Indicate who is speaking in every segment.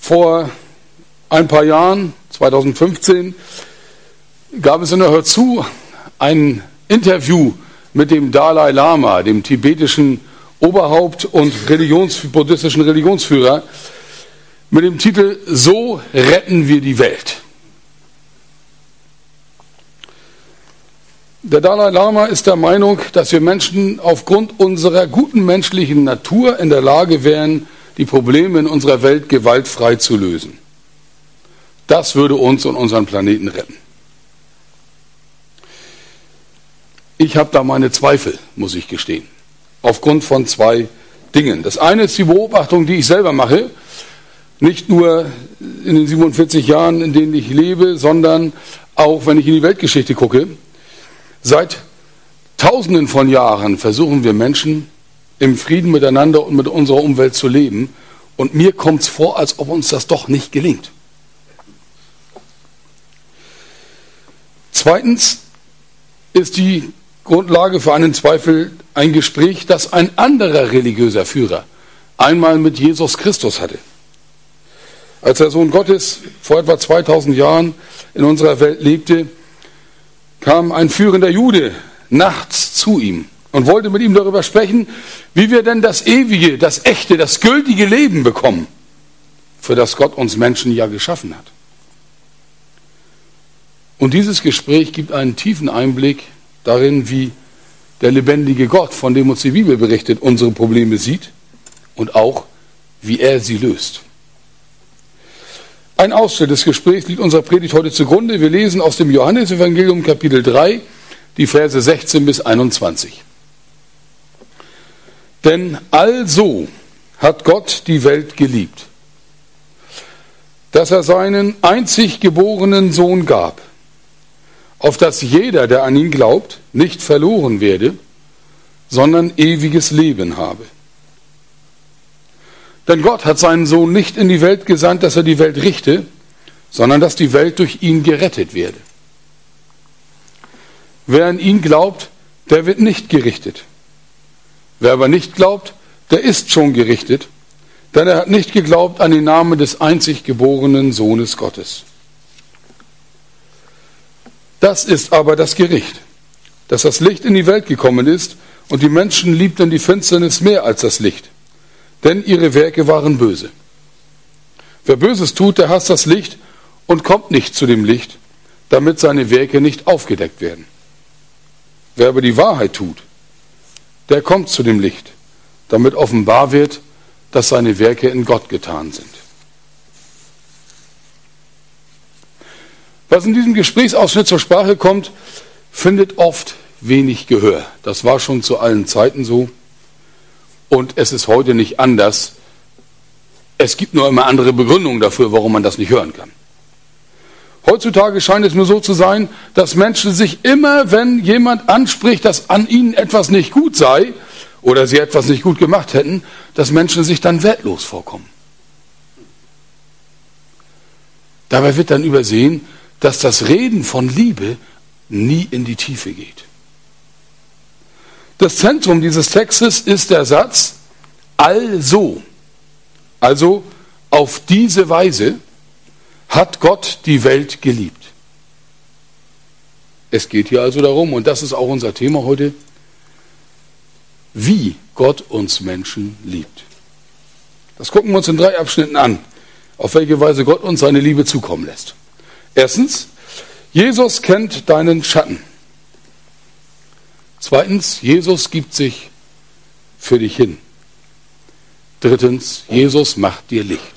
Speaker 1: Vor ein paar Jahren, 2015, gab es in der Hör zu ein Interview mit dem Dalai Lama, dem tibetischen Oberhaupt und buddhistischen Religionsführer, mit dem Titel "So retten wir die Welt". Der Dalai Lama ist der Meinung, dass wir Menschen aufgrund unserer guten menschlichen Natur in der Lage wären, die Probleme in unserer Welt gewaltfrei zu lösen. Das würde uns und unseren Planeten retten. Ich habe da meine Zweifel, muss ich gestehen, aufgrund von zwei Dingen. Das eine ist die Beobachtung, die ich selber mache, nicht nur in den 47 Jahren, in denen ich lebe, sondern auch, wenn ich in die Weltgeschichte gucke. Seit Tausenden von Jahren versuchen wir Menschen im Frieden miteinander und mit unserer Umwelt zu leben. Und mir kommt es vor, als ob uns das doch nicht gelingt. Zweitens ist die Grundlage für einen Zweifel ein Gespräch, das ein anderer religiöser Führer einmal mit Jesus Christus hatte. Als der Sohn Gottes vor etwa 2000 Jahren in unserer Welt lebte, kam ein führender Jude nachts zu ihm und wollte mit ihm darüber sprechen, wie wir denn das ewige, das echte, das gültige Leben bekommen, für das Gott uns Menschen ja geschaffen hat. Und dieses Gespräch gibt einen tiefen Einblick darin, wie der lebendige Gott, von dem uns die Bibel berichtet, unsere Probleme sieht und auch, wie er sie löst. Ein Ausschnitt des Gesprächs liegt unserer Predigt heute zugrunde. Wir lesen aus dem Johannesevangelium Kapitel 3, die Verse 16 bis 21. Denn also hat Gott die Welt geliebt, dass er seinen einzig geborenen Sohn gab, auf dass jeder, der an ihn glaubt, nicht verloren werde, sondern ewiges Leben habe. Denn Gott hat seinen Sohn nicht in die Welt gesandt, dass er die Welt richte, sondern dass die Welt durch ihn gerettet werde. Wer an ihn glaubt, der wird nicht gerichtet. Wer aber nicht glaubt, der ist schon gerichtet, denn er hat nicht geglaubt an den Namen des einzig geborenen Sohnes Gottes. Das ist aber das Gericht, dass das Licht in die Welt gekommen ist und die Menschen liebten die Finsternis mehr als das Licht, denn ihre Werke waren böse. Wer Böses tut, der hasst das Licht und kommt nicht zu dem Licht, damit seine Werke nicht aufgedeckt werden. Wer aber die Wahrheit tut, der kommt zu dem Licht, damit offenbar wird, dass seine Werke in Gott getan sind. Was in diesem Gesprächsausschnitt zur Sprache kommt, findet oft wenig Gehör. Das war schon zu allen Zeiten so. Und es ist heute nicht anders. Es gibt nur immer andere Begründungen dafür, warum man das nicht hören kann. Heutzutage scheint es nur so zu sein, dass Menschen sich immer, wenn jemand anspricht, dass an ihnen etwas nicht gut sei oder sie etwas nicht gut gemacht hätten, dass Menschen sich dann wertlos vorkommen. Dabei wird dann übersehen, dass das Reden von Liebe nie in die Tiefe geht. Das Zentrum dieses Textes ist der Satz, also auf diese Weise hat Gott die Welt geliebt. Es geht hier also darum, und das ist auch unser Thema heute, wie Gott uns Menschen liebt. Das gucken wir uns in 3 Abschnitten an, auf welche Weise Gott uns seine Liebe zukommen lässt. Erstens, Jesus kennt deinen Schatten. Zweitens, Jesus gibt sich für dich hin. Drittens, Jesus macht dir Licht.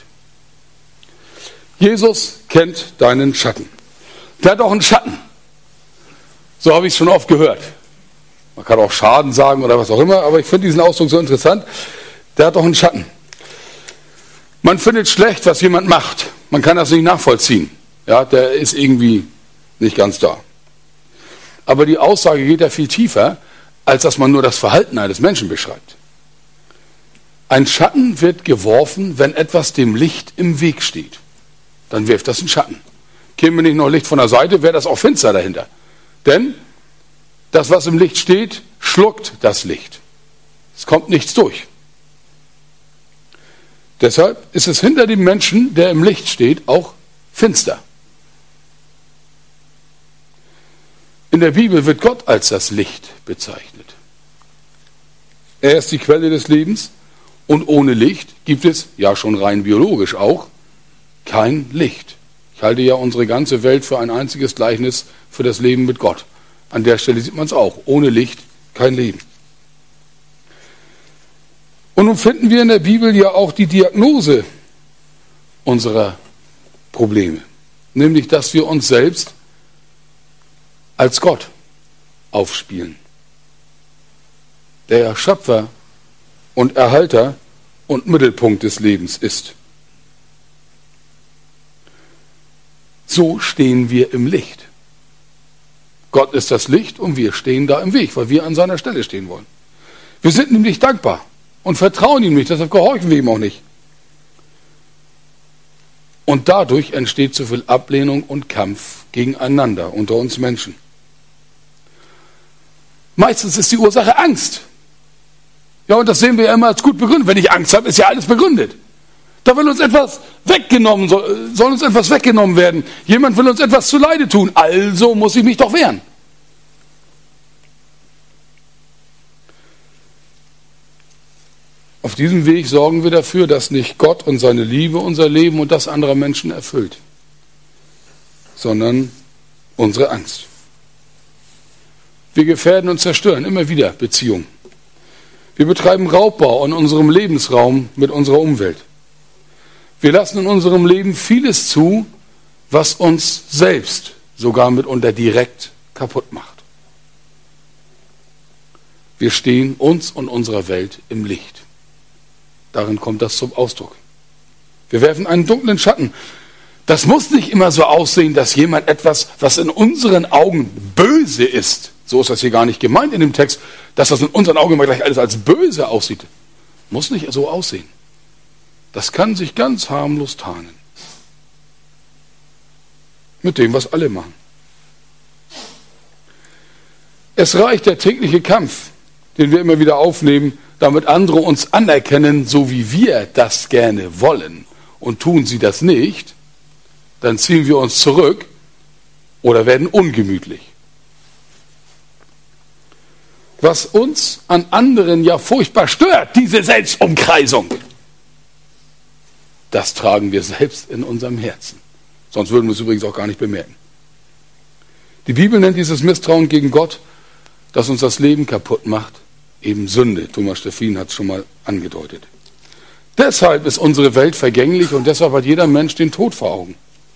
Speaker 1: Jesus kennt deinen Schatten. Der hat auch einen Schatten. So habe ich es schon oft gehört. Man kann auch Schaden sagen oder was auch immer, aber ich finde diesen Ausdruck so interessant. Der hat auch einen Schatten. Man findet schlecht, was jemand macht. Man kann das nicht nachvollziehen. Ja, der ist irgendwie nicht ganz da. Aber die Aussage geht ja viel tiefer, als dass man nur das Verhalten eines Menschen beschreibt. Ein Schatten wird geworfen, wenn etwas dem Licht im Weg steht. Dann wirft das einen Schatten. Käme nicht noch Licht von der Seite, wäre das auch finster dahinter. Denn das, was im Licht steht, schluckt das Licht. Es kommt nichts durch. Deshalb ist es hinter dem Menschen, der im Licht steht, auch finster. In der Bibel wird Gott als das Licht bezeichnet. Er ist die Quelle des Lebens und ohne Licht gibt es, ja schon rein biologisch auch, kein Licht. Ich halte ja unsere ganze Welt für ein einziges Gleichnis für das Leben mit Gott. An der Stelle sieht man es auch. Ohne Licht kein Leben. Und nun finden wir in der Bibel ja auch die Diagnose unserer Probleme. Nämlich, dass wir uns selbst als Gott aufspielen. Der Schöpfer und Erhalter und Mittelpunkt des Lebens ist. So stehen wir im Licht. Gott ist das Licht und wir stehen da im Weg, weil wir an seiner Stelle stehen wollen. Wir sind ihm nicht dankbar und vertrauen ihm nicht, deshalb gehorchen wir ihm auch nicht. Und dadurch entsteht so viel Ablehnung und Kampf gegeneinander unter uns Menschen. Meistens ist die Ursache Angst. Ja, und das sehen wir ja immer als gut begründet. Wenn ich Angst habe, ist ja alles begründet. Da will uns etwas weggenommen, soll uns etwas weggenommen werden. Jemand will uns etwas zuleide tun, also muss ich mich doch wehren. Auf diesem Weg sorgen wir dafür, dass nicht Gott und seine Liebe unser Leben und das anderer Menschen erfüllt, sondern unsere Angst. Wir gefährden und zerstören immer wieder Beziehungen. Wir betreiben Raubbau in unserem Lebensraum mit unserer Umwelt. Wir lassen in unserem Leben vieles zu, was uns selbst sogar mitunter direkt kaputt macht. Wir stehen uns und unserer Welt im Licht. Darin kommt das zum Ausdruck. Wir werfen einen dunklen Schatten. Das muss nicht immer so aussehen, dass jemand etwas, was in unseren Augen böse ist, so ist das hier gar nicht gemeint in dem Text, dass das in unseren Augen immer gleich alles als böse aussieht. Muss nicht so aussehen. Das kann sich ganz harmlos tarnen. Mit dem, was alle machen. Es reicht der tägliche Kampf, den wir immer wieder aufnehmen, damit andere uns anerkennen, so wie wir das gerne wollen. Und tun sie das nicht, dann ziehen wir uns zurück oder werden ungemütlich. Was uns an anderen ja furchtbar stört, diese Selbstumkreisung, das tragen wir selbst in unserem Herzen. Sonst würden wir es übrigens auch gar nicht bemerken. Die Bibel nennt dieses Misstrauen gegen Gott, das uns das Leben kaputt macht, eben Sünde. Thomas Stephin hat es schon mal angedeutet. Deshalb ist unsere Welt vergänglich und deshalb hat jeder Mensch den Tod vor Augen.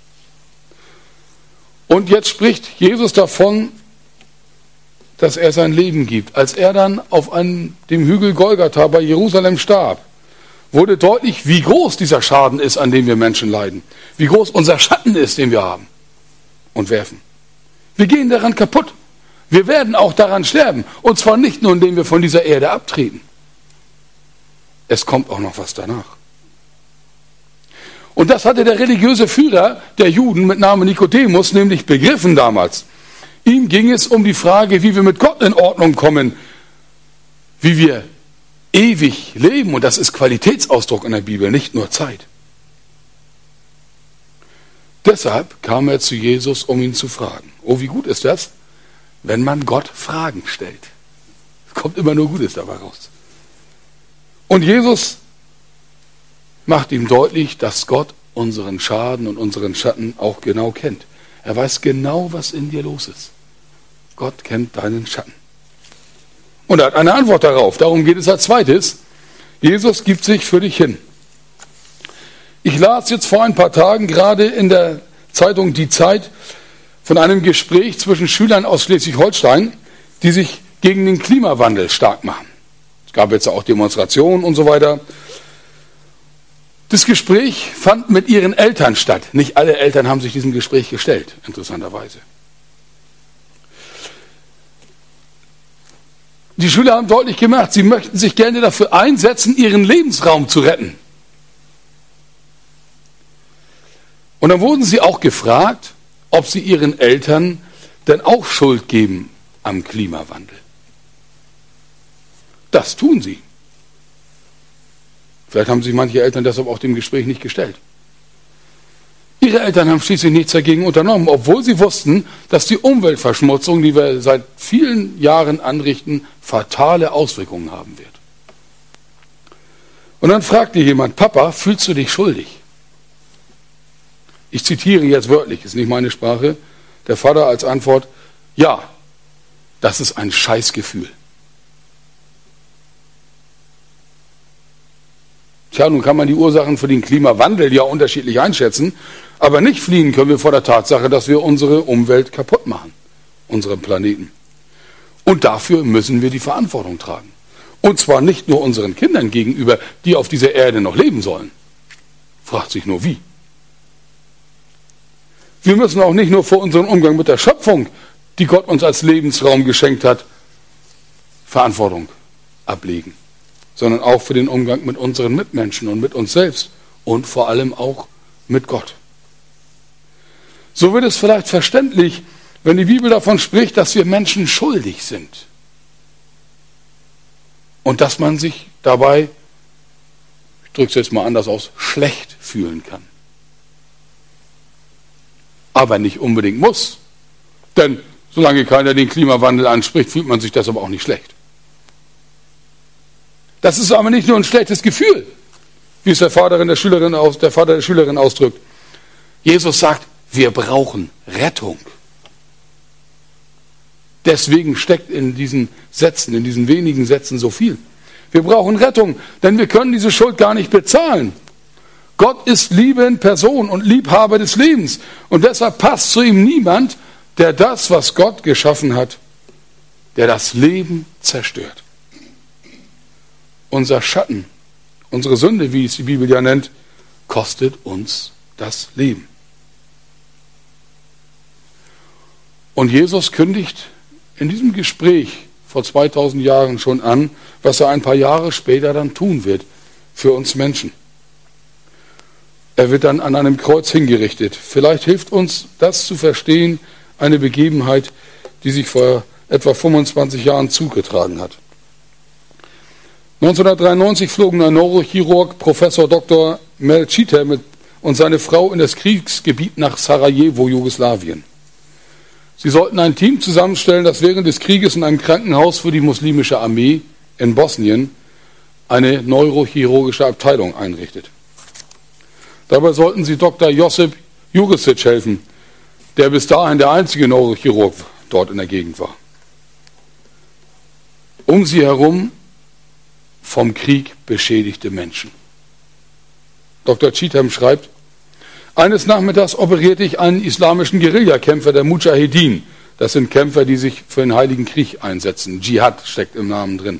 Speaker 1: Und jetzt spricht Jesus davon, dass er sein Leben gibt. Als er dann auf dem Hügel Golgatha bei Jerusalem starb, wurde deutlich, wie groß dieser Schaden ist, an dem wir Menschen leiden. Wie groß unser Schatten ist, den wir haben und werfen. Wir gehen daran kaputt. Wir werden auch daran sterben. Und zwar nicht nur, indem wir von dieser Erde abtreten. Es kommt auch noch was danach. Und das hatte der religiöse Führer der Juden mit Namen Nikodemus nämlich begriffen damals. Ihm ging es um die Frage, wie wir mit Gott in Ordnung kommen, wie wir ewig leben. Und das ist Qualitätsausdruck in der Bibel, nicht nur Zeit. Deshalb kam er zu Jesus, um ihn zu fragen. Oh, wie gut ist das, wenn man Gott Fragen stellt. Es kommt immer nur Gutes dabei raus. Und Jesus macht ihm deutlich, dass Gott unseren Schaden und unseren Schatten auch genau kennt. Er weiß genau, was in dir los ist. Gott kennt deinen Schatten. Und er hat eine Antwort darauf. Darum geht es als zweites. Jesus gibt sich für dich hin. Ich las jetzt vor ein paar Tagen gerade in der Zeitung Die Zeit von einem Gespräch zwischen Schülern aus Schleswig-Holstein, die sich gegen den Klimawandel stark machen. Es gab jetzt auch Demonstrationen und so weiter. Das Gespräch fand mit ihren Eltern statt. Nicht alle Eltern haben sich diesem Gespräch gestellt, interessanterweise. Die Schüler haben deutlich gemacht, sie möchten sich gerne dafür einsetzen, ihren Lebensraum zu retten. Und dann wurden sie auch gefragt, ob sie ihren Eltern denn auch Schuld geben am Klimawandel. Das tun sie. Vielleicht haben sich manche Eltern deshalb auch dem Gespräch nicht gestellt. Ihre Eltern haben schließlich nichts dagegen unternommen, obwohl sie wussten, dass die Umweltverschmutzung, die wir seit vielen Jahren anrichten, fatale Auswirkungen haben wird. Und dann fragte jemand: Papa, fühlst du dich schuldig? Ich zitiere jetzt wörtlich, ist nicht meine Sprache. Der Vater als Antwort: Ja, das ist ein Scheißgefühl. Tja, nun kann man die Ursachen für den Klimawandel ja unterschiedlich einschätzen, aber nicht fliehen können wir vor der Tatsache, dass wir unsere Umwelt kaputt machen, unseren Planeten. Und dafür müssen wir die Verantwortung tragen. Und zwar nicht nur unseren Kindern gegenüber, die auf dieser Erde noch leben sollen. Fragt sich nur wie. Wir müssen auch nicht nur für unseren Umgang mit der Schöpfung, die Gott uns als Lebensraum geschenkt hat, Verantwortung ablegen, sondern auch für den Umgang mit unseren Mitmenschen und mit uns selbst und vor allem auch mit Gott. So wird es vielleicht verständlich, wenn die Bibel davon spricht, dass wir Menschen schuldig sind und dass man sich dabei, ich drücke es jetzt mal anders aus, schlecht fühlen kann. Aber nicht unbedingt muss, denn solange keiner den Klimawandel anspricht, fühlt man sich deshalb auch nicht schlecht. Das ist aber nicht nur ein schlechtes Gefühl, wie es der Vater der Schülerin ausdrückt. Jesus sagt, wir brauchen Rettung. Deswegen steckt in diesen Sätzen, in diesen wenigen Sätzen so viel. Wir brauchen Rettung, denn wir können diese Schuld gar nicht bezahlen. Gott ist Liebe in Person und Liebhaber des Lebens. Und deshalb passt zu ihm niemand, der das, was Gott geschaffen hat, der das Leben zerstört. Unser Schatten, unsere Sünde, wie es die Bibel ja nennt, kostet uns das Leben. Und Jesus kündigt in diesem Gespräch vor 2000 Jahren schon an, was er ein paar Jahre später dann tun wird für uns Menschen. Er wird dann an einem Kreuz hingerichtet. Vielleicht hilft uns das zu verstehen, eine Begebenheit, die sich vor etwa 25 Jahren zugetragen hat. 1993 flogen ein Neurochirurg, Professor Dr. Mel Cheatham und seine Frau in das Kriegsgebiet nach Sarajevo, Jugoslawien. Sie sollten ein Team zusammenstellen, das während des Krieges in einem Krankenhaus für die muslimische Armee in Bosnien eine neurochirurgische Abteilung einrichtet. Dabei sollten sie Dr. Josip Jurisic helfen, der bis dahin der einzige Neurochirurg dort in der Gegend war. Um sie herum vom Krieg beschädigte Menschen. Dr. Cheatham schreibt: Eines Nachmittags operierte ich einen islamischen Guerillakämpfer der Mujahedin. Das sind Kämpfer, die sich für den Heiligen Krieg einsetzen. Dschihad steckt im Namen drin.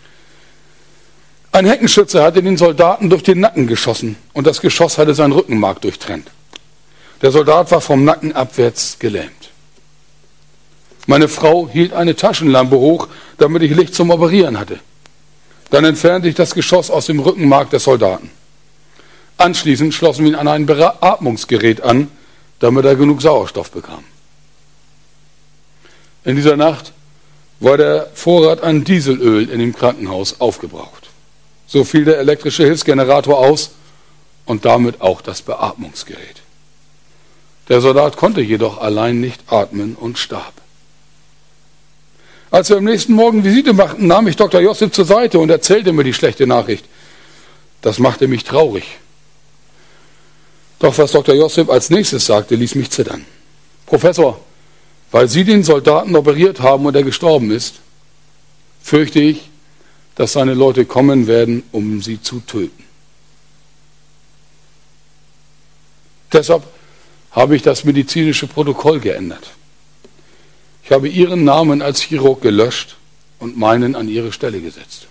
Speaker 1: Ein Heckenschütze hatte den Soldaten durch den Nacken geschossen und das Geschoss hatte sein Rückenmark durchtrennt. Der Soldat war vom Nacken abwärts gelähmt. Meine Frau hielt eine Taschenlampe hoch, damit ich Licht zum Operieren hatte. Dann entfernte ich das Geschoss aus dem Rückenmark des Soldaten. Anschließend schlossen wir ihn an ein Beatmungsgerät an, damit er genug Sauerstoff bekam. In dieser Nacht war der Vorrat an Dieselöl in dem Krankenhaus aufgebraucht. So fiel der elektrische Hilfsgenerator aus und damit auch das Beatmungsgerät. Der Soldat konnte jedoch allein nicht atmen und starb. Als wir am nächsten Morgen Visite machten, nahm ich Dr. Josip zur Seite und erzählte mir die schlechte Nachricht. Das machte mich traurig. Doch was Dr. Josip als nächstes sagte, ließ mich zittern. Professor, weil Sie den Soldaten operiert haben und er gestorben ist, fürchte ich, dass seine Leute kommen werden, um sie zu töten. Deshalb habe ich das medizinische Protokoll geändert. Ich habe Ihren Namen als Chirurg gelöscht und meinen an Ihre Stelle gesetzt.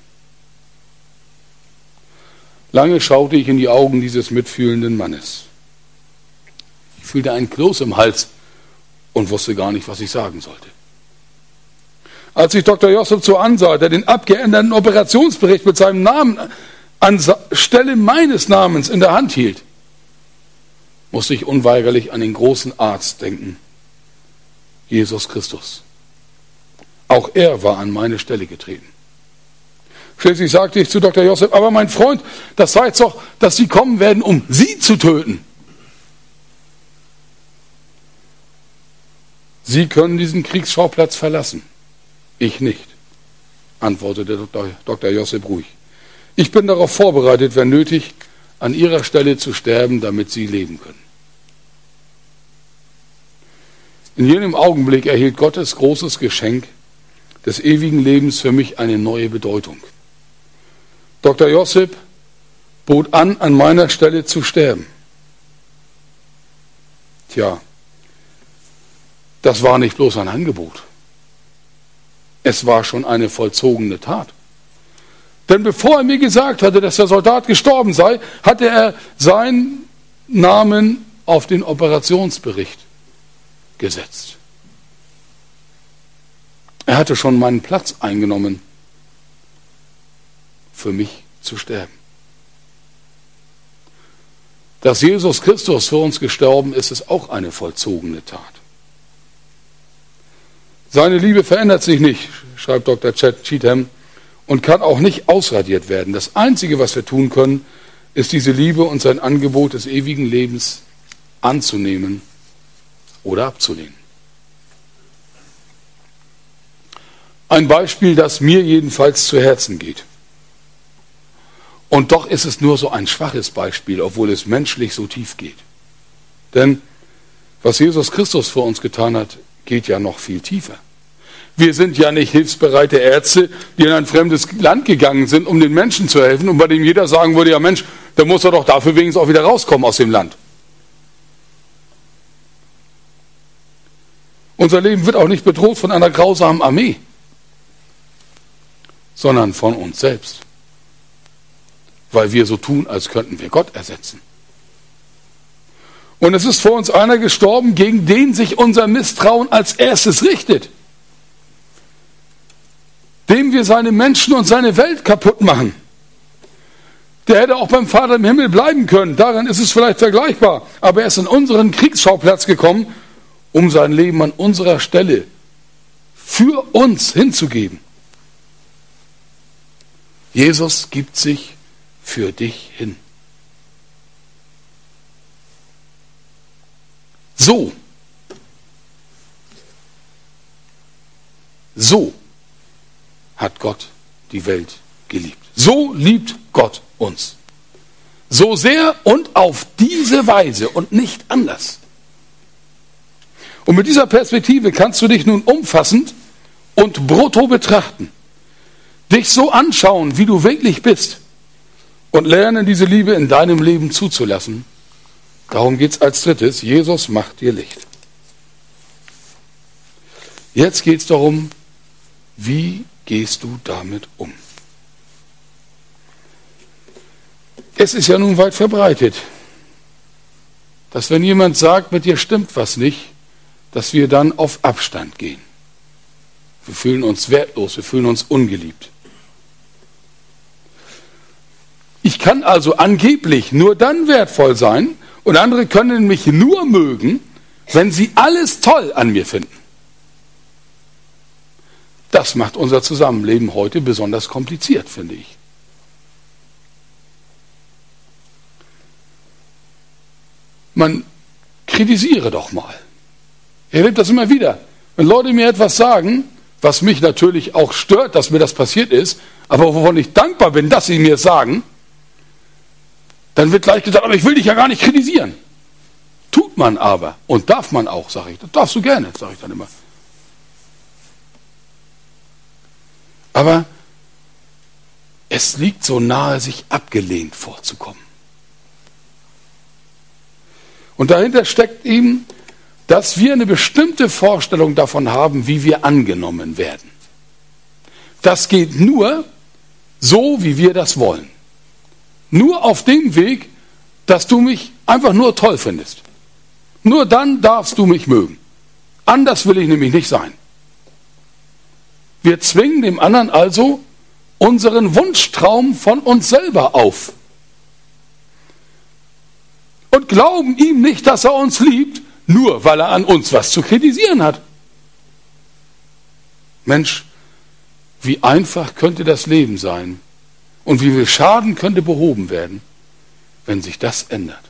Speaker 1: Lange schaute ich in die Augen dieses mitfühlenden Mannes. Ich fühlte einen Kloß im Hals und wusste gar nicht, was ich sagen sollte. Als ich Dr. Josip so ansah, der den abgeänderten Operationsbericht mit seinem Namen an Stelle meines Namens in der Hand hielt, musste ich unweigerlich an den großen Arzt denken, Jesus Christus. Auch er war an meine Stelle getreten. Schließlich sagte ich zu Dr. Joseph, aber mein Freund, das heißt doch, dass sie kommen werden, um Sie zu töten. Sie können diesen Kriegsschauplatz verlassen. Ich nicht, antwortete Dr. Joseph ruhig. Ich bin darauf vorbereitet, wenn nötig, an Ihrer Stelle zu sterben, damit Sie leben können. In jenem Augenblick erhielt Gottes großes Geschenk des ewigen Lebens für mich eine neue Bedeutung. Dr. Joseph bot an meiner Stelle zu sterben. Tja, das war nicht bloß ein Angebot. Es war schon eine vollzogene Tat. Denn bevor er mir gesagt hatte, dass der Soldat gestorben sei, hatte er seinen Namen auf den Operationsbericht gesetzt. Er hatte schon meinen Platz eingenommen, für mich zu sterben. Dass Jesus Christus für uns gestorben ist, ist auch eine vollzogene Tat. Seine Liebe verändert sich nicht, schreibt Dr. Cheatham, und kann auch nicht ausradiert werden. Das Einzige, was wir tun können, ist diese Liebe und sein Angebot des ewigen Lebens anzunehmen oder abzulehnen. Ein Beispiel, das mir jedenfalls zu Herzen geht. Und doch ist es nur so ein schwaches Beispiel, obwohl es menschlich so tief geht. Denn was Jesus Christus für uns getan hat, geht ja noch viel tiefer. Wir sind ja nicht hilfsbereite Ärzte, die in ein fremdes Land gegangen sind, um den Menschen zu helfen und bei dem jeder sagen würde, ja Mensch, dann muss er doch dafür wenigstens auch wieder rauskommen aus dem Land. Unser Leben wird auch nicht bedroht von einer grausamen Armee, sondern von uns selbst, weil wir so tun, als könnten wir Gott ersetzen. Und es ist vor uns einer gestorben, gegen den sich unser Misstrauen als erstes richtet, dem wir seine Menschen und seine Welt kaputt machen. Der hätte auch beim Vater im Himmel bleiben können, daran ist es vielleicht vergleichbar, aber er ist in unseren Kriegsschauplatz gekommen, um sein Leben an unserer Stelle für uns hinzugeben. Jesus gibt sich für dich hin. So hat Gott die Welt geliebt. So liebt Gott uns. So sehr und auf diese Weise und nicht anders. Und mit dieser Perspektive kannst du dich nun umfassend und brutto betrachten. Dich so anschauen, wie du wirklich bist. Und lernen, diese Liebe in deinem Leben zuzulassen. Darum geht es als drittes. Jesus macht dir Licht. Jetzt geht es darum, wie gehst du damit um? Es ist ja nun weit verbreitet, dass wenn jemand sagt, mit dir stimmt was nicht, dass wir dann auf Abstand gehen. Wir fühlen uns wertlos, wir fühlen uns ungeliebt. Ich kann also angeblich nur dann wertvoll sein und andere können mich nur mögen, wenn sie alles toll an mir finden. Das macht unser Zusammenleben heute besonders kompliziert, finde ich. Man kritisiere doch mal. Ich erlebe das immer wieder. Wenn Leute mir etwas sagen, was mich natürlich auch stört, dass mir das passiert ist, aber wovon ich dankbar bin, dass sie mir es sagen, dann wird gleich gesagt, aber ich will dich ja gar nicht kritisieren. Tut man aber und darf man auch, sage ich. Das darfst du gerne, sage ich dann immer. Aber es liegt so nahe, sich abgelehnt vorzukommen. Und dahinter steckt eben, dass wir eine bestimmte Vorstellung davon haben, wie wir angenommen werden. Das geht nur so, wie wir das wollen. Nur auf dem Weg, dass du mich einfach nur toll findest. Nur dann darfst du mich mögen. Anders will ich nämlich nicht sein. Wir zwingen dem anderen also unseren Wunschtraum von uns selber auf. Und glauben ihm nicht, dass er uns liebt, nur weil er an uns was zu kritisieren hat. Mensch, wie einfach könnte das Leben sein, Und wie viel Schaden könnte behoben werden, wenn sich das ändert?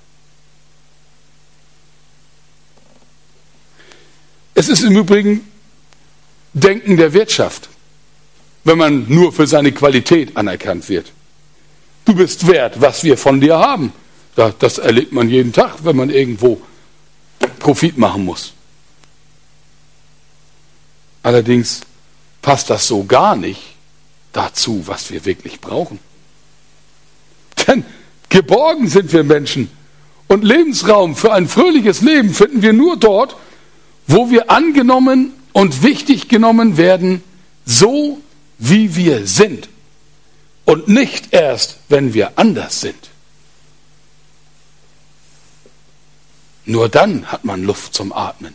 Speaker 1: Es ist im Übrigen Denken der Wirtschaft, wenn man nur für seine Qualität anerkannt wird. Du bist wert, was wir von dir haben. Das erlebt man jeden Tag, wenn man irgendwo Profit machen muss. Allerdings passt das so gar nicht dazu, was wir wirklich brauchen. Denn geborgen sind wir Menschen und Lebensraum für ein fröhliches Leben finden wir nur dort, wo wir angenommen und wichtig genommen werden, so wie wir sind und nicht erst, wenn wir anders sind. Nur dann hat man Luft zum Atmen.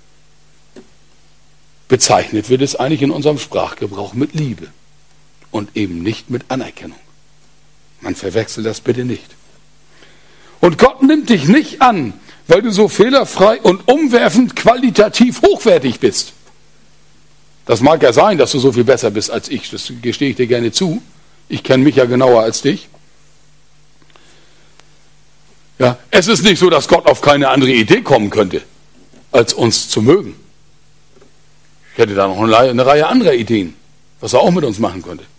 Speaker 1: Bezeichnet wird es eigentlich in unserem Sprachgebrauch mit Liebe und eben nicht mit Anerkennung. Man verwechselt das bitte nicht. Und Gott nimmt dich nicht an, weil du so fehlerfrei und umwerfend qualitativ hochwertig bist. Das mag ja sein, dass du so viel besser bist als ich, das gestehe ich dir gerne zu. Ich kenne mich ja genauer als dich. Ja, es ist nicht so, dass Gott auf keine andere Idee kommen könnte, als uns zu mögen. Ich hätte da noch eine Reihe anderer Ideen, was er auch mit uns machen könnte.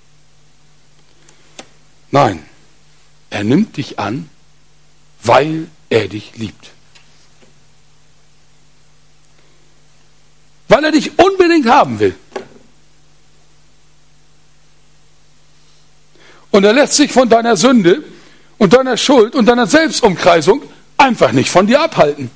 Speaker 1: Nein, er nimmt dich an, weil er dich liebt. Weil er dich unbedingt haben will. Und er lässt sich von deiner Sünde und deiner Schuld und deiner Selbstumkreisung einfach nicht von dir abhalten.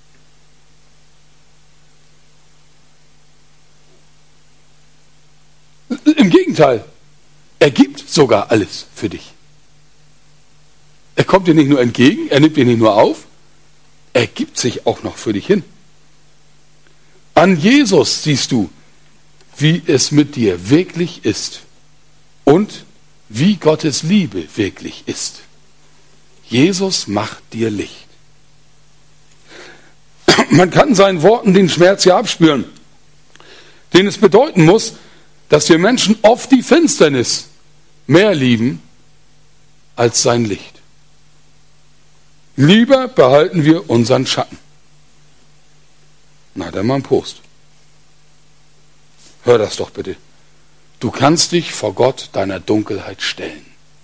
Speaker 1: Im Gegenteil, er gibt sogar alles für dich. Er kommt dir nicht nur entgegen, er nimmt dir nicht nur auf, er gibt sich auch noch für dich hin. An Jesus siehst du, wie es mit dir wirklich ist und wie Gottes Liebe wirklich ist. Jesus macht dir Licht. Man kann seinen Worten den Schmerz ja abspüren, den es bedeuten muss, dass wir Menschen oft die Finsternis mehr lieben als sein Licht. Lieber behalten wir unseren Schatten. Na, dann mal einen Prost. Hör das doch bitte. Du kannst dich vor Gott deiner Dunkelheit stellen.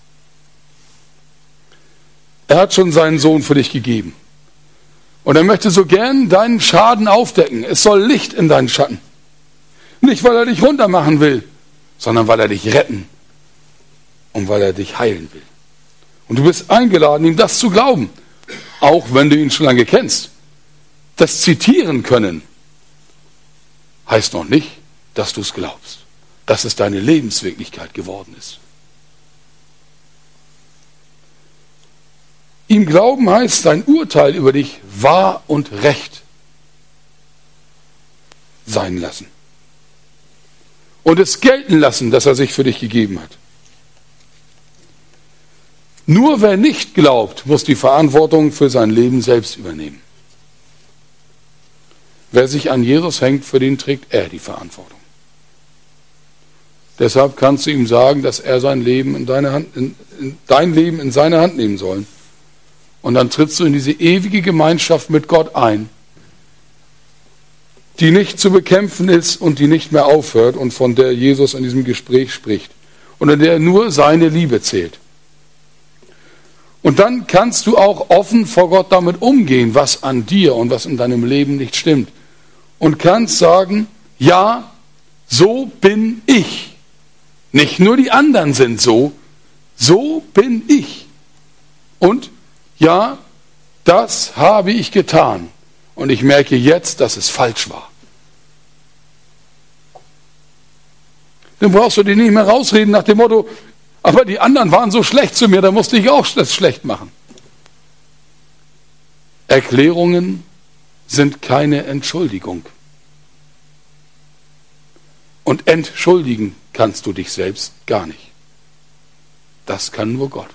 Speaker 1: Er hat schon seinen Sohn für dich gegeben. Und er möchte so gern deinen Schaden aufdecken. Es soll Licht in deinen Schatten. Nicht, weil er dich runtermachen will, sondern weil er dich retten und weil er dich heilen will. Und du bist eingeladen, ihm das zu glauben, auch wenn du ihn schon lange kennst. Das zitieren können heißt noch nicht, dass du es glaubst, dass es deine Lebenswirklichkeit geworden ist. Ihm glauben heißt, sein Urteil über dich wahr und recht sein lassen. Und es gelten lassen, dass er sich für dich gegeben hat. Nur wer nicht glaubt, muss die Verantwortung für sein Leben selbst übernehmen. Wer sich an Jesus hängt, für den trägt er die Verantwortung. Deshalb kannst du ihm sagen, dass er sein Leben in dein Leben in seine Hand nehmen soll. Und dann trittst du in diese ewige Gemeinschaft mit Gott ein, die nicht zu bekämpfen ist und die nicht mehr aufhört und von der Jesus in diesem Gespräch spricht und in der nur seine Liebe zählt. Und dann kannst du auch offen vor Gott damit umgehen, was an dir und was in deinem Leben nicht stimmt. Und kannst sagen, ja, so bin ich. Nicht nur die anderen sind so, so bin ich. Und ja, das habe ich getan. Und ich merke jetzt, dass es falsch war. Dann brauchst du dir nicht mehr rausreden nach dem Motto, aber die anderen waren so schlecht zu mir, da musste ich auch das schlecht machen. Erklärungen sind keine Entschuldigung. Und entschuldigen kannst du dich selbst gar nicht. Das kann nur Gott.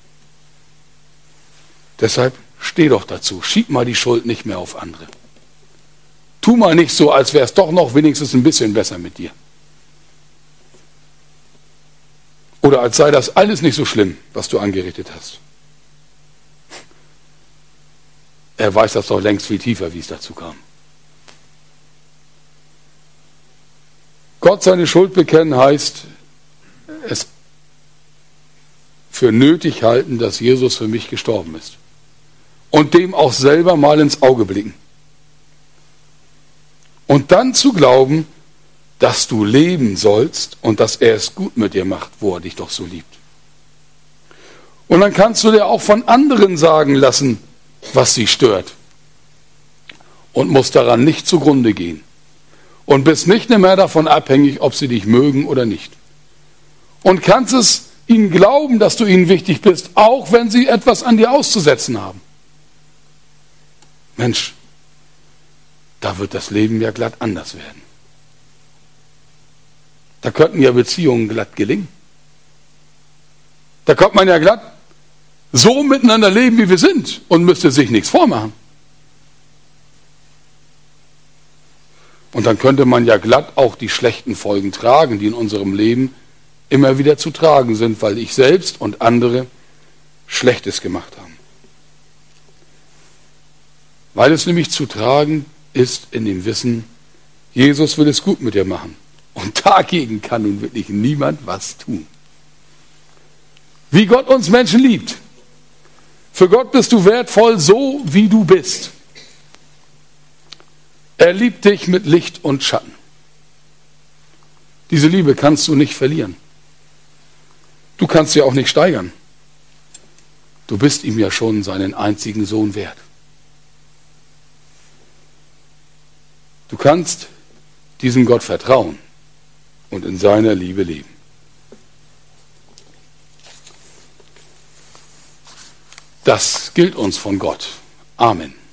Speaker 1: Deshalb steh doch dazu, schieb mal die Schuld nicht mehr auf andere. Tu mal nicht so, als wäre es doch noch wenigstens ein bisschen besser mit dir. Oder als sei das alles nicht so schlimm, was du angerichtet hast. Er weiß das doch längst viel tiefer, wie es dazu kam. Gott seine Schuld bekennen heißt, es für nötig halten, dass Jesus für mich gestorben ist. Und dem auch selber mal ins Auge blicken. Und dann zu glauben, dass du leben sollst und dass er es gut mit dir macht, wo er dich doch so liebt. Und dann kannst du dir auch von anderen sagen lassen, was sie stört. Und musst daran nicht zugrunde gehen. Und bist nicht mehr davon abhängig, ob sie dich mögen oder nicht. Und kannst es ihnen glauben, dass du ihnen wichtig bist, auch wenn sie etwas an dir auszusetzen haben. Mensch, da wird das Leben ja glatt anders werden. Da könnten ja Beziehungen glatt gelingen. Da könnte man ja glatt so miteinander leben, wie wir sind und müsste sich nichts vormachen. Und dann könnte man ja glatt auch die schlechten Folgen tragen, die in unserem Leben immer wieder zu tragen sind, weil ich selbst und andere Schlechtes gemacht haben. Weil es nämlich zu tragen ist in dem Wissen, Jesus will es gut mit dir machen. Und dagegen kann nun wirklich niemand was tun. Wie Gott uns Menschen liebt. Für Gott bist du wertvoll, so wie du bist. Er liebt dich mit Licht und Schatten. Diese Liebe kannst du nicht verlieren. Du kannst sie auch nicht steigern. Du bist ihm ja schon seinen einzigen Sohn wert. Du kannst diesem Gott vertrauen und in seiner Liebe leben. Das gilt uns von Gott. Amen.